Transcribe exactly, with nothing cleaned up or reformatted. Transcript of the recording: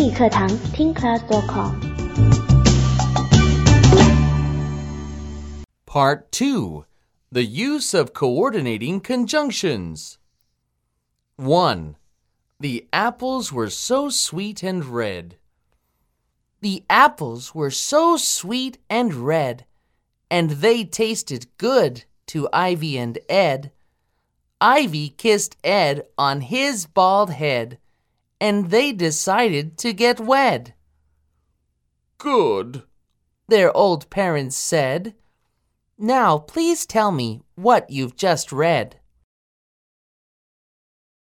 语课堂听 class dot com。 Part two. The use of coordinating conjunctions. one. The apples were so sweet and red. The apples were so sweet and red, and they tasted good to Ivy and Ed. Ivy kissed Ed on his bald head, and they decided to get wed. Good, their old parents said. Now please tell me what you've just read.